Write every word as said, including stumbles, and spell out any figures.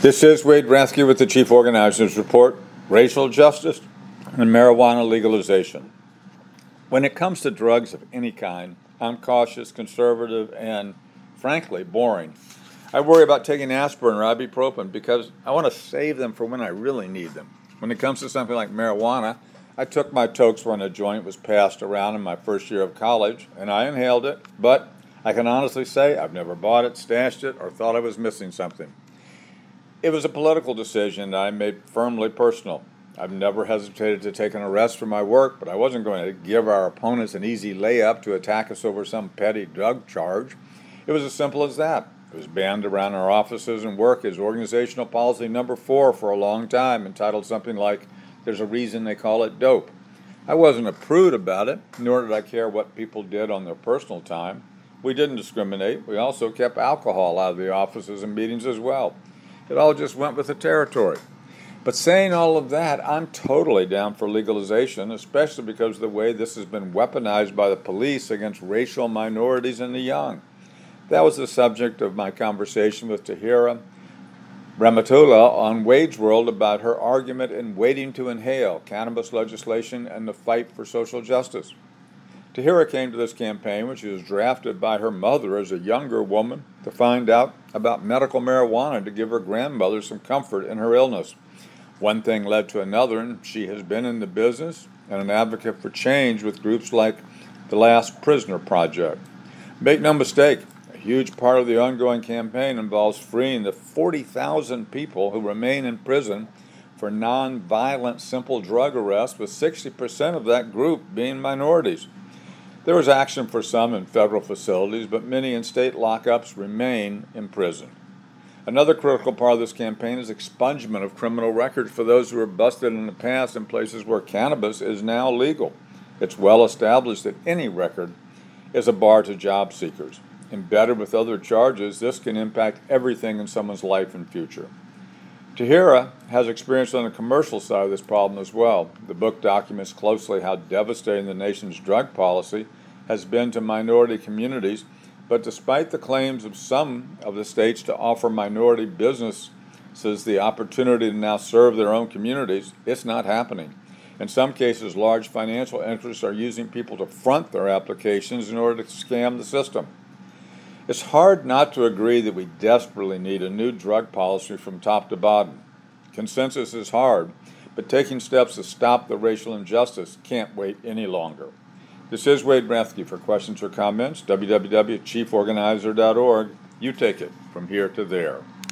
This is Wade Rathke with the Chief Organizers Report, Racial Justice and Marijuana Legalization. When it comes to drugs of any kind, I'm cautious, conservative, and frankly, boring. I worry about taking aspirin or ibuprofen because I want to save them for when I really need them. When it comes to something like marijuana, I took my tokes when a joint was passed around in my first year of college, and I inhaled it, but I can honestly say I've never bought it, stashed it, or thought I was missing something. It was a political decision that I made firmly personal. I've never hesitated to take an arrest for my work, but I wasn't going to give our opponents an easy layup to attack us over some petty drug charge. It was as simple as that. It was banned around our offices and work as organizational policy number four for a long time, entitled something like, "There's a reason they call it dope." I wasn't a prude about it, nor did I care what people did on their personal time. We didn't discriminate. We also kept alcohol out of the offices and meetings as well. It all just went with the territory. But saying all of that, I'm totally down for legalization, especially because of the way this has been weaponized by the police against racial minorities and the young. That was the subject of my conversation with Tahira Rahmatullah on Wade's World about her argument in Waiting to Inhale, cannabis legislation and the fight for social justice. Tahira came to this campaign when she was drafted by her mother as a younger woman to find out about medical marijuana to give her grandmother some comfort in her illness. One thing led to another, and she has been in the business and an advocate for change with groups like the Last Prisoner Project. Make no mistake, a huge part of the ongoing campaign involves freeing the forty thousand people who remain in prison for non-violent simple drug arrests, with sixty percent of that group being minorities. There is action for some in federal facilities, but many in state lockups remain in prison. Another critical part of this campaign is expungement of criminal records for those who were busted in the past in places where cannabis is now legal. It's well established that any record is a bar to job seekers. Embedded with other charges, this can impact everything in someone's life and future. Tahira has experience on the commercial side of this problem as well. The book documents closely how devastating the nation's drug policy has been to minority communities, but despite the claims of some of the states to offer minority businesses the opportunity to now serve their own communities, it's not happening. In some cases, large financial interests are using people to front their applications in order to scam the system. It's hard not to agree that we desperately need a new drug policy from top to bottom. Consensus is hard, but taking steps to stop the racial injustice can't wait any longer. This is Wade Rathke. For questions or comments, w w w dot chief organizer dot org. You take it from here to there.